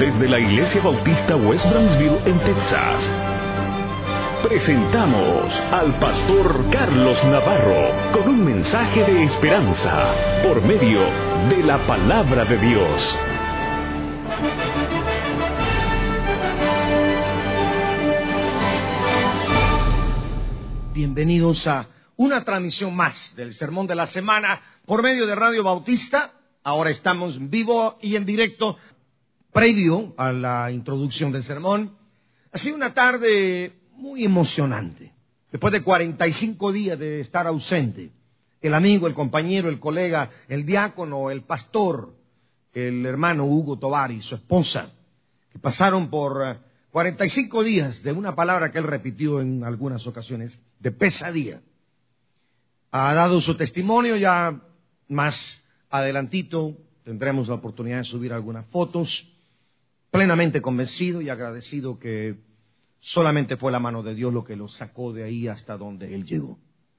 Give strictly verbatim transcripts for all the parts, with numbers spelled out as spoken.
Desde la Iglesia Bautista West Brownsville en Texas, presentamos al pastor Carlos Navarro con un mensaje de esperanza por medio de la palabra de Dios. Bienvenidos a una transmisión más del Sermón de la Semana por medio de Radio Bautista. Ahora estamos en vivo y en directo, previo a la introducción del sermón. Ha sido una tarde muy emocionante. Después de cuarenta y cinco días de estar ausente, el amigo, el compañero, el colega, el diácono, el pastor, el hermano Hugo Tovar y su esposa, que pasaron por cuarenta y cinco días de una palabra que él repitió en algunas ocasiones, de pesadilla. Ha dado su testimonio. Ya más adelantito tendremos la oportunidad de subir algunas fotos. Plenamente convencido y agradecido que solamente fue la mano de Dios lo que lo sacó de ahí hasta donde él llegó.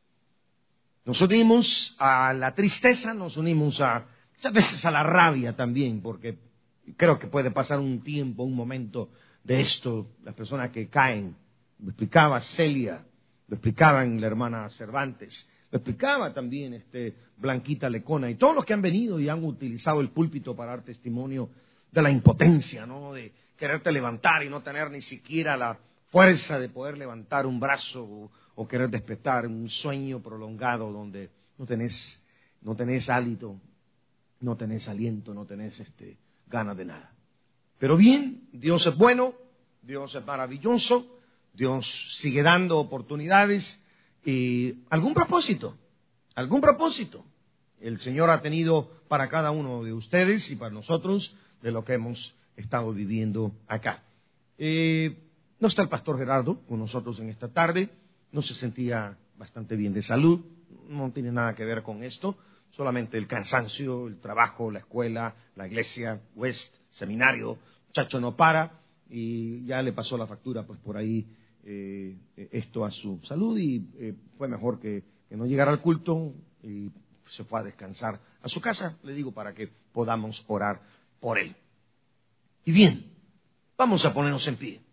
Nos unimos a la tristeza, nos unimos a muchas veces a la rabia también, porque creo que puede pasar un tiempo, un momento de esto, las personas que caen. Lo explicaba Celia, lo explicaban la hermana Cervantes, lo explicaba también este Blanquita Lecona y todos los que han venido y han utilizado el púlpito para dar testimonio de la impotencia, ¿no? De quererte levantar y no tener ni siquiera la fuerza de poder levantar un brazo o, o querer despertar un sueño prolongado donde no tenés, no tenés hálito, no tenés aliento, no tenés este, ganas de nada. Pero bien, Dios es bueno, Dios es maravilloso, Dios sigue dando oportunidades y algún propósito, algún propósito el Señor ha tenido para cada uno de ustedes y para nosotros de lo que hemos estado viviendo acá. Eh, no está el pastor Gerardo con nosotros en esta tarde, no se sentía bastante bien de salud, no tiene nada que ver con esto, solamente el cansancio, el trabajo, la escuela, la iglesia, West, seminario, muchacho no para y ya le pasó la factura pues por ahí eh, esto a su salud y eh, fue mejor que, que no llegara al culto y se fue a descansar a su casa, le digo, para que podamos orar por él. Y bien, vamos a ponernos en pie.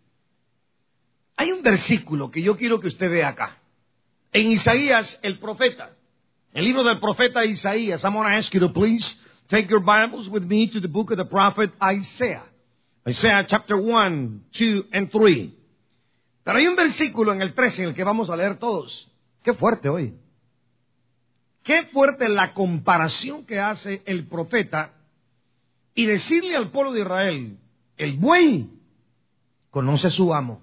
Hay un versículo que yo quiero que usted vea acá. En Isaías, el profeta, el libro del profeta Isaías. I'm going to ask you to please take your Bibles with me to the book of the prophet Isaiah. Isaiah chapter one, two, and three. Pero hay un versículo en el trece en el que vamos a leer todos. Qué fuerte hoy. Qué fuerte la comparación que hace el profeta y decirle al pueblo de Israel, el buey conoce a su amo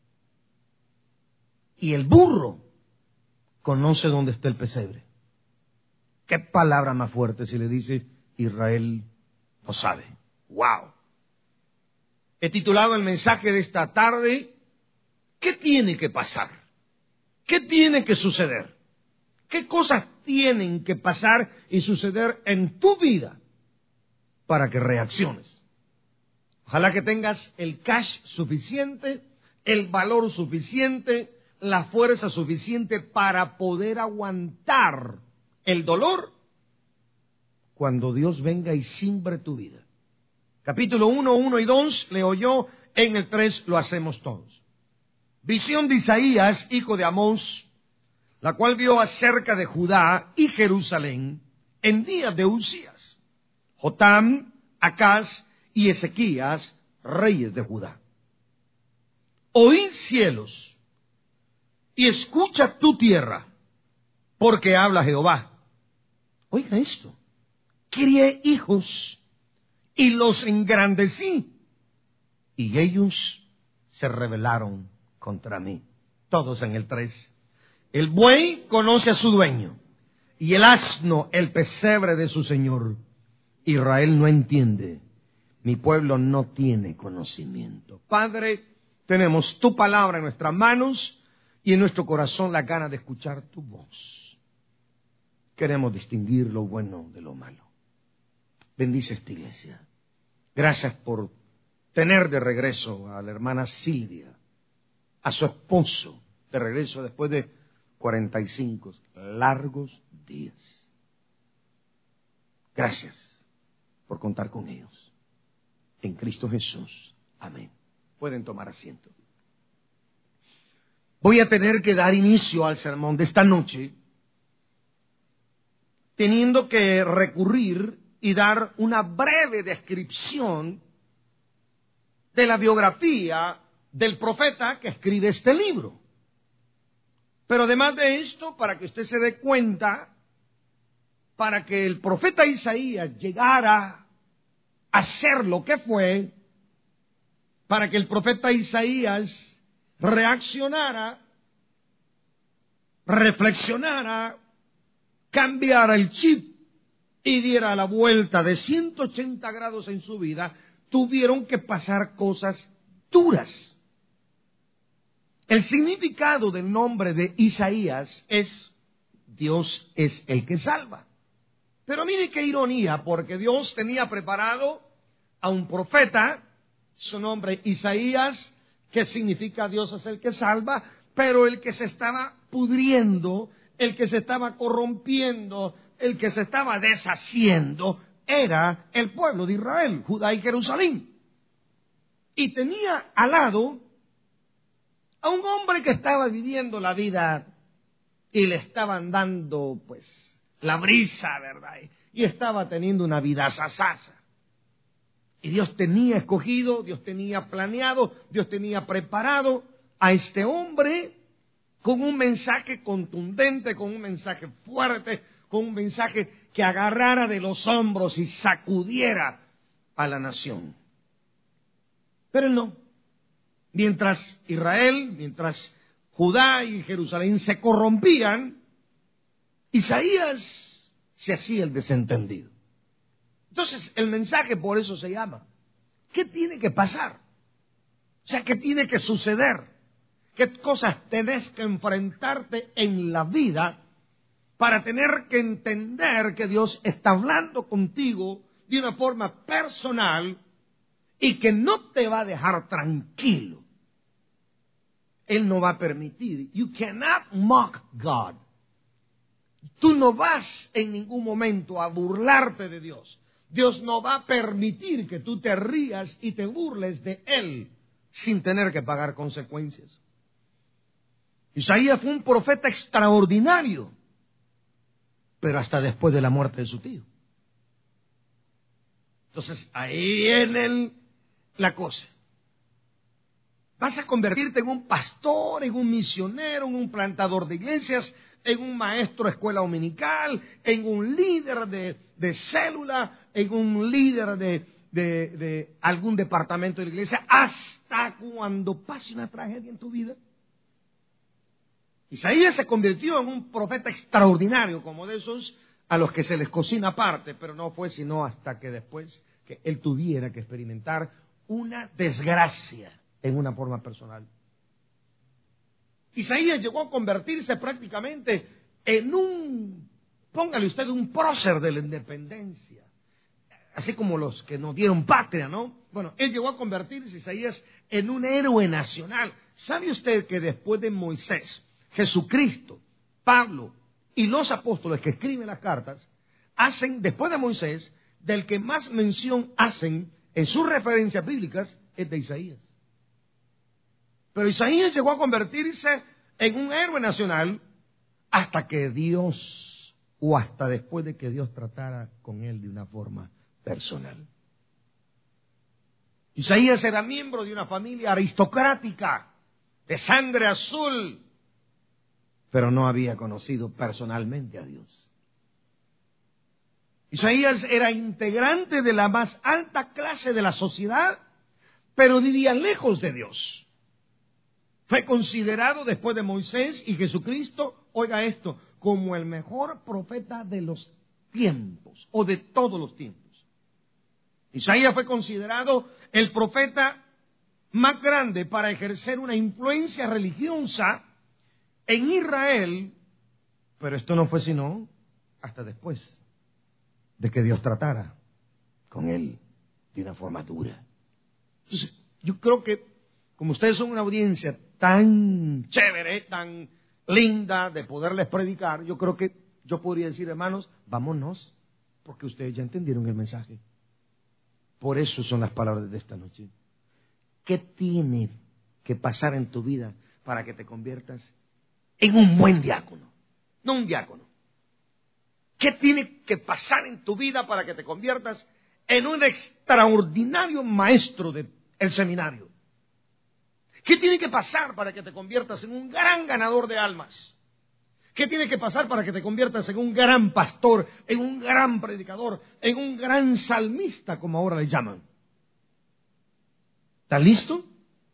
y el burro conoce dónde está el pesebre. Qué palabra más fuerte si le dice, Israel lo sabe. ¡Wow! He titulado el mensaje de esta tarde, ¿qué tiene que pasar? ¿Qué tiene que suceder? ¿Qué cosas tienen que pasar y suceder en tu vida para que reacciones? Ojalá que tengas el cash suficiente, el valor suficiente, la fuerza suficiente para poder aguantar el dolor cuando Dios venga y simbre tu vida. Capítulo uno, uno y dos leo yo, en el tres lo hacemos todos. Visión de Isaías, hijo de Amós, la cual vio acerca de Judá y Jerusalén en días de Uzías, Jotam, Acaz y Ezequías, reyes de Judá. Oíd cielos y escucha tu tierra, porque habla Jehová. Oiga esto, crié hijos y los engrandecí, y ellos se rebelaron contra mí. Todos en el tres. El buey conoce a su dueño, y el asno el pesebre de su señor. Israel no entiende, mi pueblo no tiene conocimiento. Padre, tenemos tu palabra en nuestras manos y en nuestro corazón la gana de escuchar tu voz. Queremos distinguir lo bueno de lo malo. Bendice esta iglesia. Gracias por tener de regreso a la hermana Silvia, a su esposo, de regreso después de cuarenta y cinco largos días. Gracias por contar con ellos. en Cristo Jesús. Amén. Pueden tomar asiento. Voy a tener que dar inicio al sermón de esta noche, teniendo que recurrir y dar una breve descripción de la biografía del profeta que escribe este libro. Pero además de esto, para que usted se dé cuenta, para que el profeta Isaías llegara a ser lo que fue, para que el profeta Isaías reaccionara, reflexionara, cambiara el chip y diera la vuelta de ciento ochenta grados en su vida, tuvieron que pasar cosas duras. El significado del nombre de Isaías es Dios es el que salva. Pero mire qué ironía, porque Dios tenía preparado a un profeta, su nombre Isaías, que significa Dios es el que salva, pero el que se estaba pudriendo, el que se estaba corrompiendo, el que se estaba deshaciendo, era el pueblo de Israel, Judá y Jerusalén. Y tenía al lado a un hombre que estaba viviendo la vida y le estaban dando, pues, la brisa, ¿verdad? Y estaba teniendo una vida sasasa. Y Dios tenía escogido, Dios tenía planeado, Dios tenía preparado a este hombre con un mensaje contundente, con un mensaje fuerte, con un mensaje que agarrara de los hombros y sacudiera a la nación. Pero él no. Mientras Israel, mientras Judá y Jerusalén se corrompían, Isaías se hacía el desentendido. Entonces, el mensaje por eso se llama, ¿qué tiene que pasar? O sea, ¿qué tiene que suceder? ¿Qué cosas tenés que enfrentarte en la vida para tener que entender que Dios está hablando contigo de una forma personal y que no te va a dejar tranquilo? Él no va a permitir. You cannot mock God. Tú no vas en ningún momento a burlarte de Dios. Dios no va a permitir que tú te rías y te burles de Él sin tener que pagar consecuencias. Isaías fue un profeta extraordinario, pero hasta después de la muerte de su tío. Entonces, ahí viene el, la cosa. Vas a convertirte en un pastor, en un misionero, en un plantador de iglesias, en un maestro de escuela dominical, en un líder de, de célula, en un líder de, de, de algún departamento de la iglesia, hasta cuando pase una tragedia en tu vida. Isaías se convirtió en un profeta extraordinario, como de esos a los que se les cocina aparte, pero no fue sino hasta que después que él tuviera que experimentar una desgracia en una forma personal. Isaías llegó a convertirse prácticamente en un, póngale usted, un prócer de la independencia, así como los que nos dieron patria, ¿no? Bueno, él llegó a convertirse, Isaías, en un héroe nacional. ¿Sabe usted que después de Moisés, Jesucristo, Pablo y los apóstoles que escriben las cartas, hacen, después de Moisés, del que más mención hacen en sus referencias bíblicas, es de Isaías? Pero Isaías llegó a convertirse en un héroe nacional hasta que Dios, o hasta después de que Dios tratara con él de una forma personal. Isaías era miembro de una familia aristocrática, de sangre azul, pero no había conocido personalmente a Dios. Isaías era integrante de la más alta clase de la sociedad, pero vivía lejos de Dios. Fue considerado después de Moisés y Jesucristo, oiga esto, como el mejor profeta de los tiempos, o de todos los tiempos. Isaías fue considerado el profeta más grande para ejercer una influencia religiosa en Israel, pero esto no fue sino hasta después de que Dios tratara con él de una forma dura. Entonces, yo creo que como ustedes son una audiencia tan chévere, tan linda de poderles predicar, yo creo que yo podría decir, hermanos, vámonos, porque ustedes ya entendieron el mensaje. Por eso son las palabras de esta noche. ¿Qué tiene que pasar en tu vida para que te conviertas en un buen diácono? No un diácono. ¿Qué tiene que pasar en tu vida para que te conviertas en un extraordinario maestro del seminario? ¿Qué tiene que pasar para que te conviertas en un gran ganador de almas? ¿Qué tiene que pasar para que te conviertas en un gran pastor, en un gran predicador, en un gran salmista, como ahora le llaman? ¿Estás listo?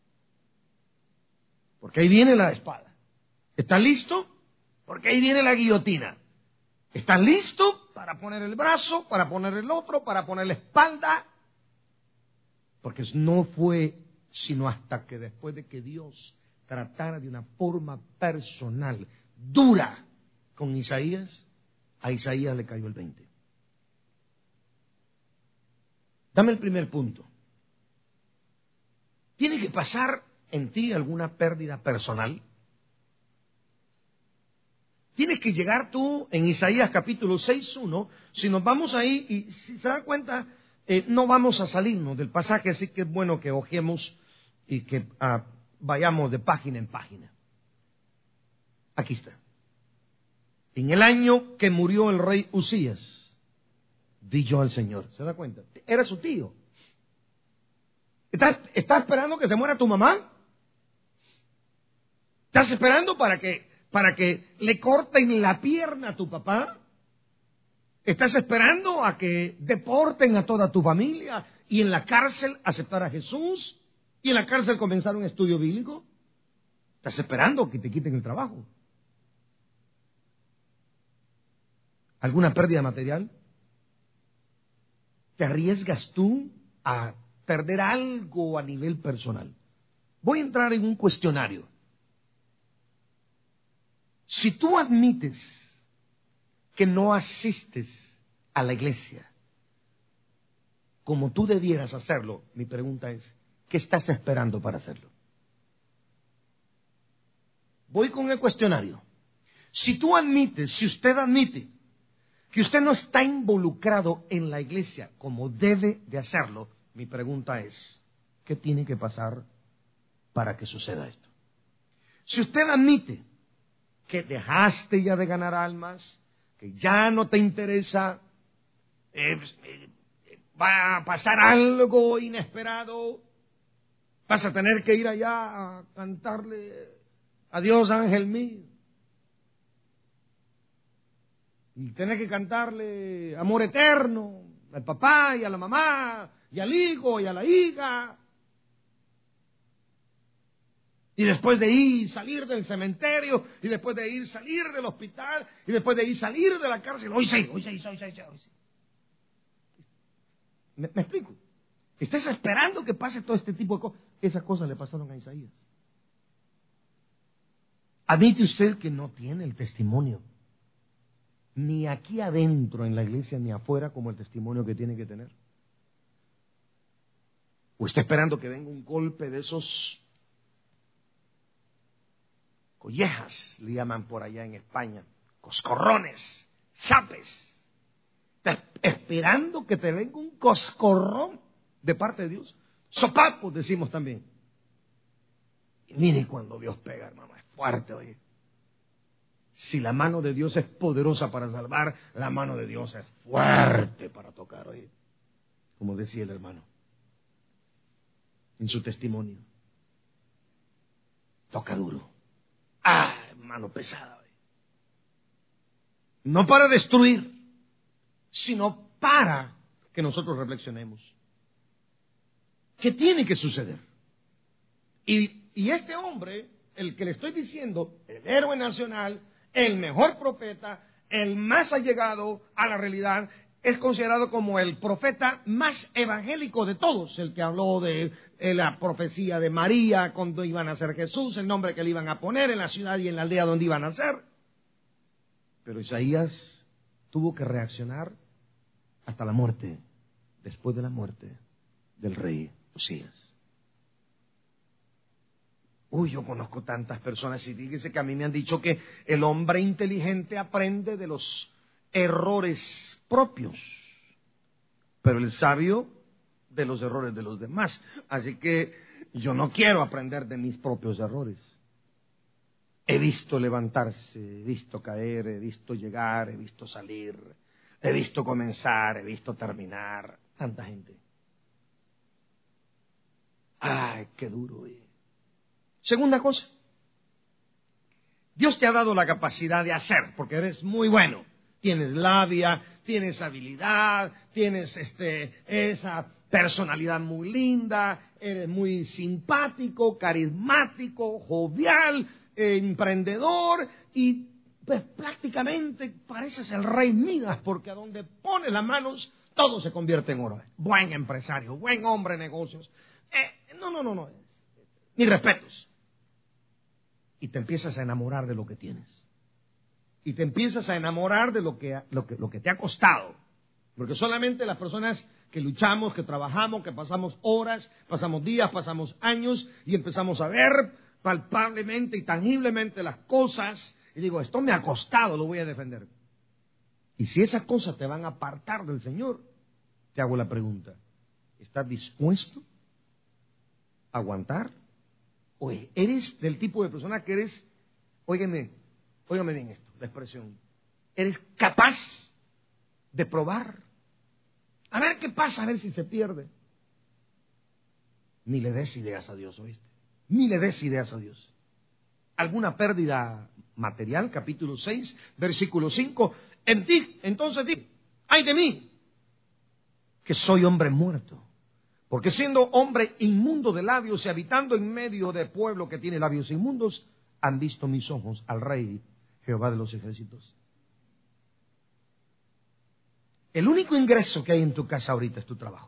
Porque ahí viene la espada. ¿Estás listo? Porque ahí viene la guillotina. ¿Estás listo para poner el brazo, para poner el otro, para poner la espalda? Porque no fue sino hasta que después de que Dios tratara de una forma personal, dura, con Isaías, a Isaías le cayó el veinte. Dame el primer punto. ¿Tiene que pasar en ti alguna pérdida personal? Tienes que llegar tú en Isaías capítulo seis, uno, si nos vamos ahí, y si se da cuenta, eh, no vamos a salirnos del pasaje, así que es bueno que ojemos y que ah, vayamos de página en página. Aquí está. En el año que murió el rey Usías, di yo al Señor. ¿Se da cuenta? Era su tío. ¿Estás, estás esperando que se muera tu mamá? ¿Estás esperando para que, para que le corten la pierna a tu papá? ¿Estás esperando a que deporten a toda tu familia y en la cárcel aceptar a Jesús y en la cárcel comenzar un estudio bíblico? ¿Estás esperando que te quiten el trabajo? ¿Alguna pérdida material? ¿Te arriesgas tú a perder algo a nivel personal? Voy a entrar en un cuestionario. Si tú admites que no asistes a la iglesia como tú debieras hacerlo, mi pregunta es, ¿qué estás esperando para hacerlo? Voy con el cuestionario. Si tú admites, si usted admite que usted no está involucrado en la iglesia como debe de hacerlo, mi pregunta es, ¿qué tiene que pasar para que suceda esto? Si usted admite que dejaste ya de ganar almas, que ya no te interesa, eh, eh, va a pasar algo inesperado, vas a tener que ir allá a cantarle a Dios, ángel mío, y tener que cantarle amor eterno al papá y a la mamá y al hijo y a la hija, y después de ir salir del cementerio, y después de ir salir del hospital, y después de ir salir de la cárcel, hoy sí, hoy sí, hoy sí, hoy sí, hoy sí. ¿Me, me explico? ¿Estás esperando que pase todo este tipo de cosas? Esas cosas le pasaron a Isaías. Admite usted que no tiene el testimonio, ni aquí adentro en la iglesia, ni afuera, como el testimonio que tiene que tener. ¿O está esperando que venga un golpe de esos collejas, le llaman por allá en España, coscorrones, zapes? ¿Estás esperando que te venga un coscorrón de parte de Dios? Sopapos, decimos también. Y mire cuando Dios pega, hermano, es fuerte, oye. Si la mano de Dios es poderosa para salvar, la mano de Dios es fuerte para tocar, oye. Como decía el hermano en su testimonio. Toca duro. Ah, mano pesada, oye. No para destruir, sino para que nosotros reflexionemos. ¿Qué tiene que suceder? Y, y este hombre, el que le estoy diciendo, el héroe nacional, el mejor profeta, el más allegado a la realidad, es considerado como el profeta más evangélico de todos, el que habló de, de la profecía de María cuando iba a nacer Jesús, el nombre que le iban a poner en la ciudad y en la aldea donde iba a nacer. Pero Isaías tuvo que reaccionar hasta la muerte, después de la muerte del rey Usías. Uy, yo conozco tantas personas y fíjese que a mí me han dicho que el hombre inteligente aprende de los errores propios, pero el sabio de los errores de los demás. Así que yo no quiero aprender de mis propios errores. He visto levantarse, he visto caer, he visto llegar, he visto salir, he visto comenzar, he visto terminar. Tanta gente. Ay, qué duro. Eh. Segunda cosa. Dios te ha dado la capacidad de hacer, porque eres muy bueno. Tienes labia, tienes habilidad, tienes este, esa personalidad muy linda, eres muy simpático, carismático, jovial, eh, emprendedor y pues prácticamente pareces el rey Midas, porque a donde pones las manos todo se convierte en oro. Buen empresario, buen hombre de negocios. Eh, no, no, no, no. Mis respetos. Y te empiezas a enamorar de lo que tienes. Y te empiezas a enamorar de lo que, lo que, lo que te ha costado. Porque solamente las personas que luchamos, que trabajamos, que pasamos horas, pasamos días, pasamos años y empezamos a ver palpablemente y tangiblemente las cosas. Y digo, esto me ha costado, lo voy a defender. Y si esas cosas te van a apartar del Señor, te hago la pregunta. ¿Estás dispuesto a aguantar? Oye, eres del tipo de persona que eres, óigame, óigame bien esto, la expresión, eres capaz de probar, a ver qué pasa, a ver si se pierde. Ni le des ideas a Dios, ¿oíste? Ni le des ideas a Dios. ¿Alguna pérdida material? Capítulo seis, versículo cinco. En ti, entonces di, ay de mí, que soy hombre muerto. Porque siendo hombre inmundo de labios y habitando en medio de pueblo que tiene labios inmundos, han visto mis ojos al Rey Jehová de los ejércitos. El único ingreso que hay en tu casa ahorita es tu trabajo.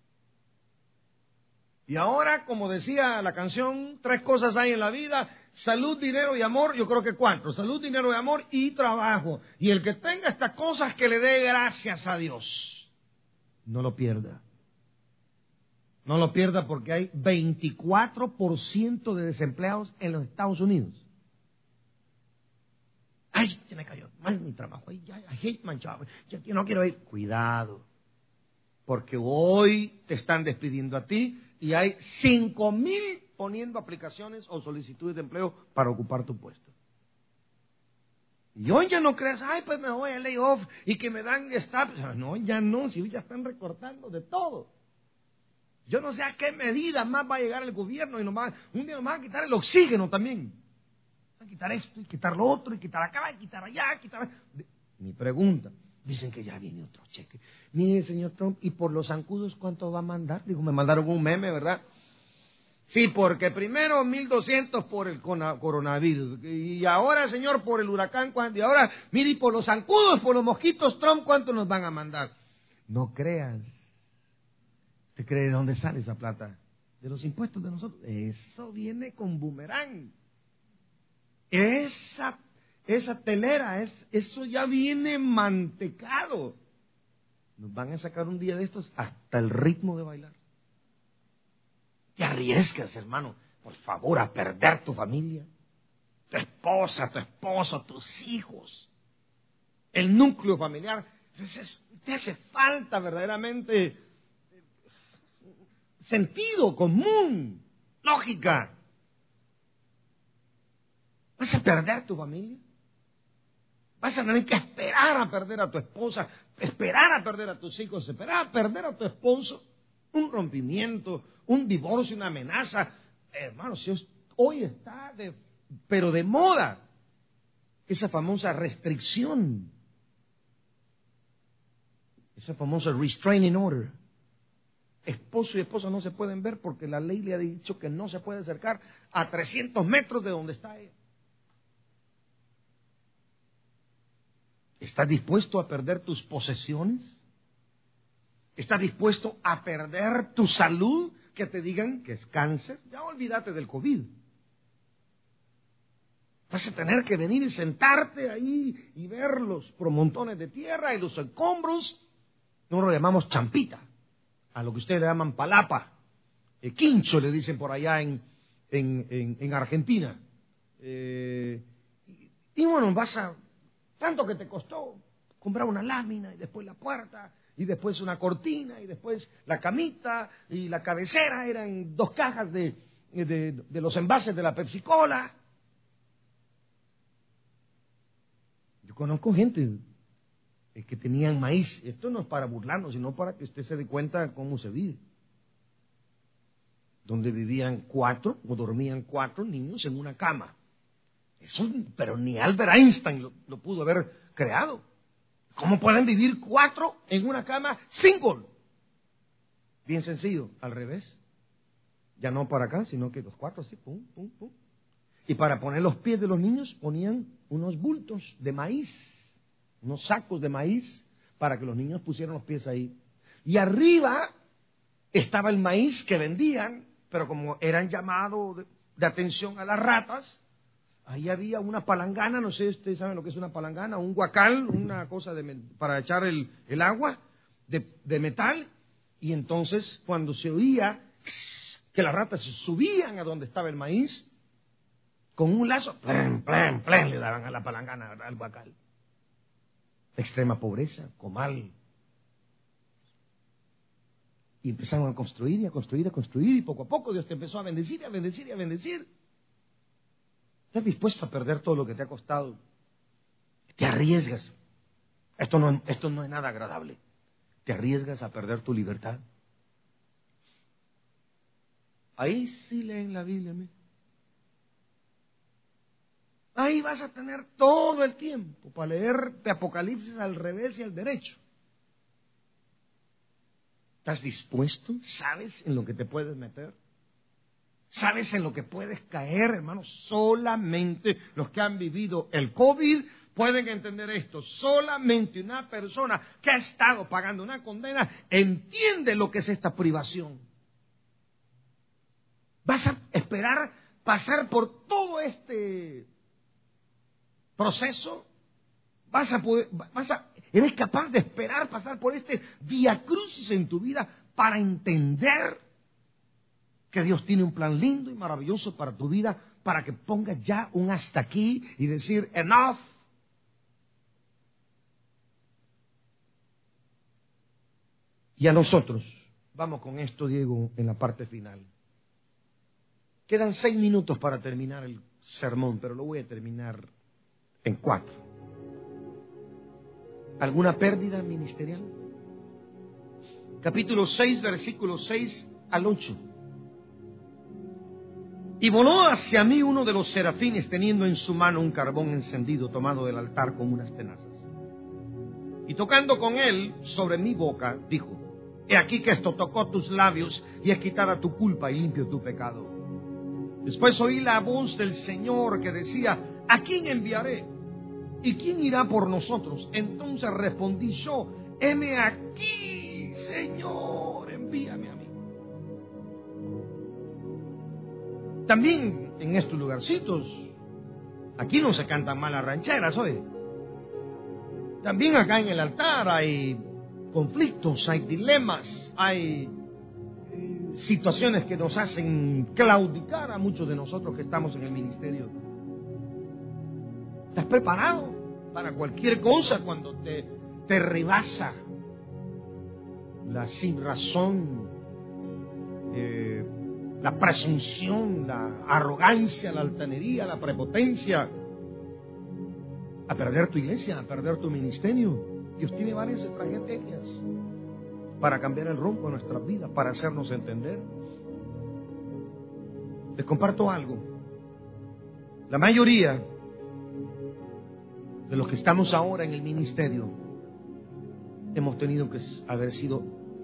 Y ahora, como decía la canción, tres cosas hay en la vida: salud, dinero y amor. Yo creo que cuatro: salud, dinero y amor y trabajo. Y el que tenga estas cosas, que le dé gracias a Dios. No lo pierda. No lo pierda, porque hay veinticuatro por ciento de desempleados en los Estados Unidos. Ay, se me cayó mal mi trabajo. Ay, I hate my job. Yo no quiero ir. Cuidado, porque hoy te están despidiendo a ti y hay cinco mil poniendo aplicaciones o solicitudes de empleo para ocupar tu puesto. Y hoy ya no crees, ay, pues me voy a lay off y que me dan staff. No, ya no, si hoy ya están recortando de todo. Yo no sé a qué medida más va a llegar el gobierno y nomás, un día nos van a quitar el oxígeno también. Van a quitar esto y quitar lo otro y quitar acá y quitar allá, quitar... Mi pregunta, dicen que ya viene otro cheque. Mire, señor Trump, ¿y por los zancudos cuánto va a mandar? Digo, me mandaron un meme, ¿verdad? Sí, porque primero mil doscientos por el coronavirus y ahora, señor, por el huracán, y ahora, mire, y por los zancudos, por los mosquitos, Trump, ¿cuánto nos van a mandar? No creas. ¿Usted cree de dónde sale esa plata? De los impuestos de nosotros. Eso viene con boomerang. Esa, esa telera, es, eso ya viene mantecado. Nos van a sacar un día de estos hasta el ritmo de bailar. Te arriesgas, hermano, por favor, a perder tu familia, tu esposa, tu esposo, tus hijos, el núcleo familiar. Entonces, te hace falta verdaderamente sentido común, lógica. ¿Vas a perder tu familia? ¿Vas a tener que esperar a perder a tu esposa, esperar a perder a tus hijos, esperar a perder a tu esposo? Un rompimiento, un divorcio, una amenaza. Hermano, si hoy está de, pero de moda, esa famosa restricción, esa famosa restraining order. Esposo y esposa no se pueden ver porque la ley le ha dicho que no se puede acercar a trescientos metros de donde está ella. ¿Estás dispuesto a perder tus posesiones? ¿Estás dispuesto a perder tu salud? Que te digan que es cáncer. Ya olvídate del COVID. Vas a tener que venir y sentarte ahí y ver los promontones de tierra y los escombros. Nosotros lo llamamos champita, a lo que ustedes le llaman palapa. El quincho le dicen por allá en, en, en, en Argentina. Eh, y, y bueno, vas a... Tanto que te costó comprar una lámina y después la puerta y después una cortina, y después la camita, y la cabecera eran dos cajas de, de, de los envases de la Pepsi-Cola. Yo conozco gente que tenían maíz. Esto no es para burlarnos, sino para que usted se dé cuenta cómo se vive. Donde vivían cuatro, o dormían cuatro niños en una cama. Eso, pero ni Albert Einstein lo, lo pudo haber creado. ¿Cómo pueden vivir cuatro en una cama single? Bien sencillo, al revés. Ya no para acá, sino que los cuatro así, pum, pum, pum. Y para poner los pies de los niños ponían unos bultos de maíz, unos sacos de maíz, para que los niños pusieran los pies ahí. Y arriba estaba el maíz que vendían, pero como eran llamados de, de atención a las ratas, ahí había una palangana, no sé si ustedes saben lo que es una palangana, un guacal, una cosa de, para echar el, el agua de, de metal, y entonces cuando se oía que las ratas subían a donde estaba el maíz, con un lazo, plen, plen, plen, le daban a la palangana, al guacal. Extrema pobreza, comal. Y empezaron a construir y a construir, a construir, y poco a poco Dios te empezó a bendecir, y a bendecir, y a bendecir. ¿Estás dispuesto a perder todo lo que te ha costado? Te arriesgas. Esto no, esto no es nada agradable. Te arriesgas a perder tu libertad. Ahí sí leen la Biblia, amigo. Ahí vas a tener todo el tiempo para leer de Apocalipsis al revés y al derecho. ¿Estás dispuesto? ¿Sabes en lo que te puedes meter? ¿Sabes en lo que puedes caer, hermanos? Solamente los que han vivido el COVID pueden entender esto. Solamente una persona que ha estado pagando una condena entiende lo que es esta privación. Vas a esperar pasar por todo este proceso. Vas a poder, vas a, eres capaz de esperar pasar por este viacrucis en tu vida para entender que Dios tiene un plan lindo y maravilloso para tu vida, para que pongas ya un hasta aquí y decir enough. Y a nosotros, vamos con esto, Diego, en la parte final. Quedan seis minutos para terminar el sermón, pero lo voy a terminar en cuatro. ¿Alguna pérdida ministerial? Capítulo seis, versículos seis al ocho. Y voló hacia mí uno de los serafines teniendo en su mano un carbón encendido tomado del altar con unas tenazas. Y tocando con él sobre mi boca, dijo: He aquí que esto tocó tus labios y es quitada tu culpa y limpio tu pecado. Después oí la voz del Señor que decía: ¿A quién enviaré? ¿Y quién irá por nosotros? Entonces respondí yo: heme aquí, Señor, envíame a mí. También en estos lugarcitos, aquí no se cantan malas rancheras, oye. También acá en el altar hay conflictos, hay dilemas, hay eh, situaciones que nos hacen claudicar a muchos de nosotros que estamos en el ministerio. ¿Estás preparado para cualquier cosa cuando te, te rebasa la sin razón, eh, la presunción, la arrogancia, la altanería, la prepotencia, a perder tu iglesia, a perder tu ministerio? Dios tiene varias estrategias para cambiar el rumbo de nuestra vida, para hacernos entender. Les comparto algo. La mayoría de los que estamos ahora en el ministerio hemos tenido que haber sido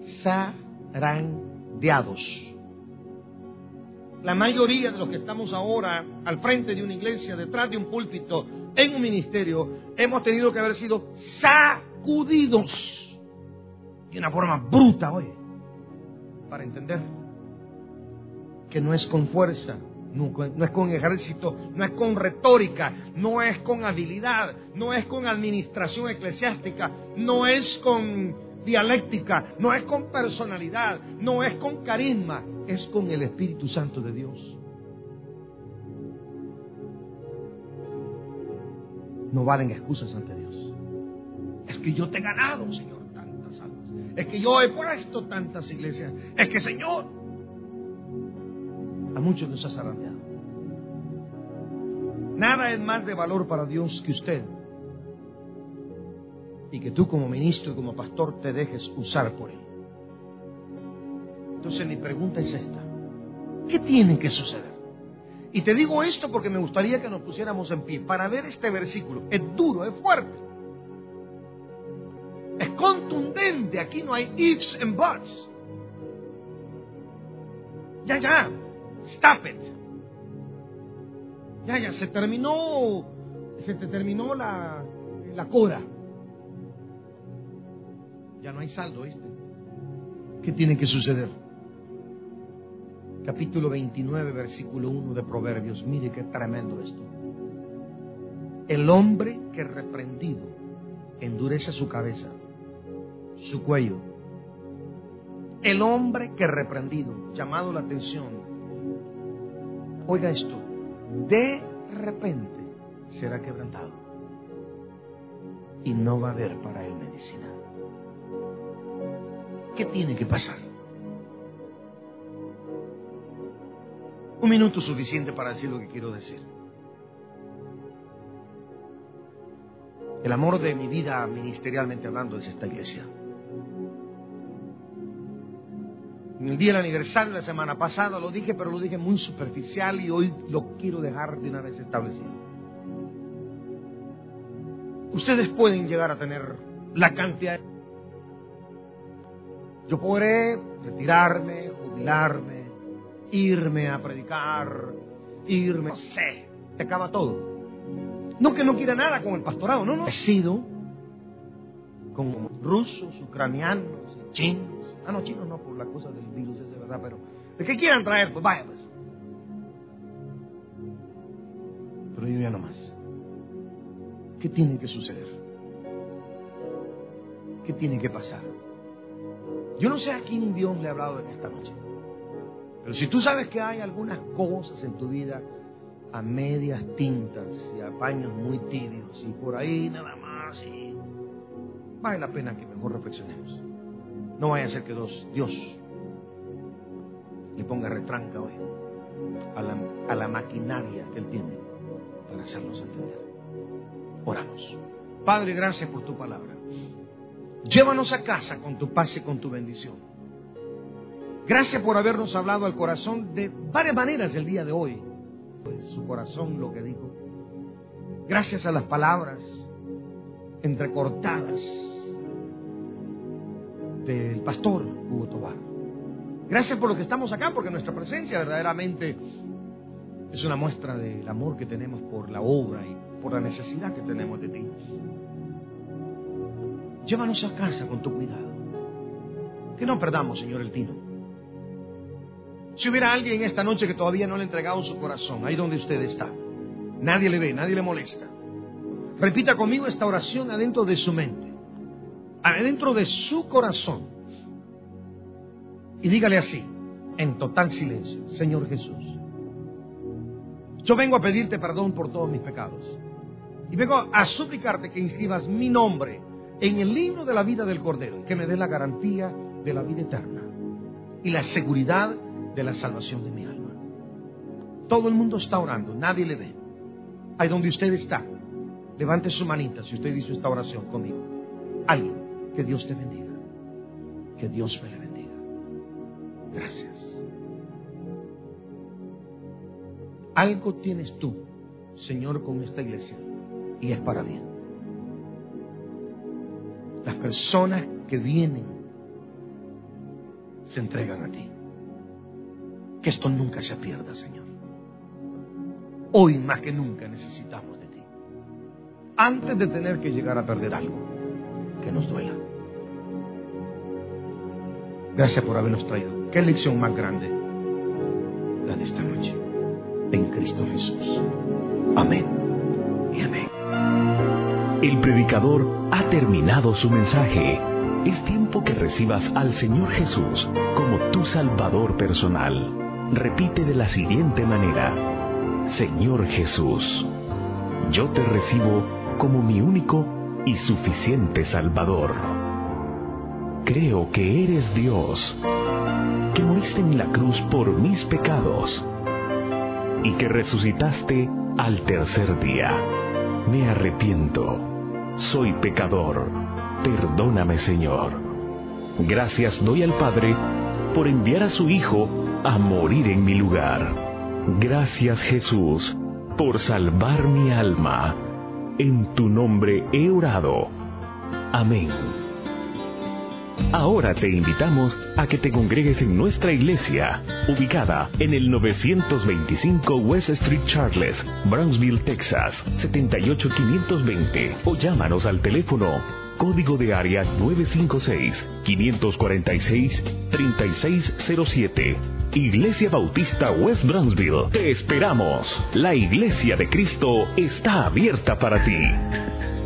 zarandeados. La mayoría de los que estamos ahora al frente de una iglesia, detrás de un púlpito, en un ministerio, hemos tenido que haber sido sacudidos de una forma bruta, oye, para entender que no es con fuerza, no, no es con ejército, no es con retórica, no es con habilidad, no es con administración eclesiástica, no es con dialéctica, no es con personalidad, no es con carisma, es con el Espíritu Santo de Dios. No valen excusas ante Dios. Es que yo te he ganado, Señor, tantas almas. Es que yo he puesto tantas iglesias. Es que, Señor, a muchos nos ha zarandeado. Nada es más de valor para Dios que usted. Y que tú como ministro y como pastor te dejes usar por Él. Entonces mi pregunta es esta. ¿Qué tiene que suceder? Y te digo esto porque me gustaría que nos pusiéramos en pie para ver este versículo. Es duro, es fuerte. Es contundente. Aquí no hay ifs and buts. Ya, ya. Stop it. Ya, ya. Se terminó. Se te terminó la, la cora. Ya no hay saldo, ¿viste? ¿Qué tiene que suceder? Capítulo veintinueve, versículo uno de Proverbios. Mire qué tremendo esto. El hombre que reprendido endurece su cabeza, su cuello. El hombre que reprendido, llamado la atención. Oiga esto. De repente será quebrantado. Y no va a haber para él medicina. ¿Qué tiene que pasar? Un minuto suficiente para decir lo que quiero decir. El amor de mi vida, ministerialmente hablando, es esta iglesia. En el día del aniversario de la semana pasada lo dije, pero lo dije muy superficial y hoy lo quiero dejar de una vez establecido. Ustedes pueden llegar a tener la cantidad. Yo podré retirarme, jubilarme, irme a predicar, irme, no sé, te acaba todo. No que no quiera nada con el pastorado, no, no. He sido con rusos, ucranianos, chinos. Ah, no, chinos no, por la cosa del virus ese, ¿verdad? Pero de que quieran traer, pues vaya, pues. Pero yo ya no más. ¿Qué tiene que suceder? ¿Qué tiene que pasar? Yo no sé a quién Dios le ha hablado en esta noche. Pero si tú sabes que hay algunas cosas en tu vida a medias tintas y a paños muy tibios y por ahí nada más, y vale la pena que mejor reflexionemos. No vaya a ser que dos, Dios le ponga retranca hoy a la, a la maquinaria que Él tiene para hacernos entender. Oramos. Padre, gracias por tu palabra. Llévanos a casa con tu paz y con tu bendición. Gracias por habernos hablado al corazón de varias maneras el día de hoy. Pues su corazón lo que dijo. Gracias a las palabras entrecortadas del pastor Hugo Tobar. Gracias por lo que estamos acá, porque nuestra presencia verdaderamente es una muestra del amor que tenemos por la obra y por la necesidad que tenemos de ti. Llévanos a casa con tu cuidado. Que no perdamos, Señor, el tino. Si hubiera alguien esta noche que todavía no le ha entregado su corazón, ahí donde usted está, nadie le ve, nadie le molesta. Repita conmigo esta oración adentro de su mente, adentro de su corazón. Y dígale así, en total silencio: Señor Jesús, yo vengo a pedirte perdón por todos mis pecados. Y vengo a suplicarte que inscribas mi nombre en el libro de la vida del Cordero, que me dé la garantía de la vida eterna y la seguridad de la salvación de mi alma. Todo el mundo está orando, nadie le ve. Ahí donde usted está, levante su manita si usted hizo esta oración conmigo. Alguien, que Dios te bendiga. Que Dios me le bendiga. Gracias. Algo tienes tú, Señor, con esta iglesia, y es para bien. Las personas que vienen se entregan a ti. Que esto nunca se pierda, Señor. Hoy más que nunca necesitamos de ti. Antes de tener que llegar a perder algo que nos duela. Gracias por habernos traído. Qué lección más grande la de esta noche. En Cristo Jesús. Amén y amén. El predicador ha terminado su mensaje. Es tiempo que recibas al Señor Jesús como tu Salvador personal. Repite de la siguiente manera: Señor Jesús, yo te recibo como mi único y suficiente Salvador. creo que eres Dios, que moriste en la cruz por mis pecados y que resucitaste al tercer día. Me arrepiento, soy pecador, perdóname, Señor. Gracias doy al Padre por enviar a su Hijo a morir en mi lugar. Gracias, Jesús, por salvar mi alma. En tu nombre he orado. Amén. Ahora te invitamos a que te congregues en nuestra iglesia, ubicada en el novecientos veinticinco West Street Charles, Brownsville, Texas, setenta y ocho quinientos veinte, o llámanos al teléfono código de área nueve cinco seis, quinientos cuarenta y seis, treinta y seis cero siete. Iglesia Bautista West Brownsville. Te esperamos. La Iglesia de Cristo está abierta para ti.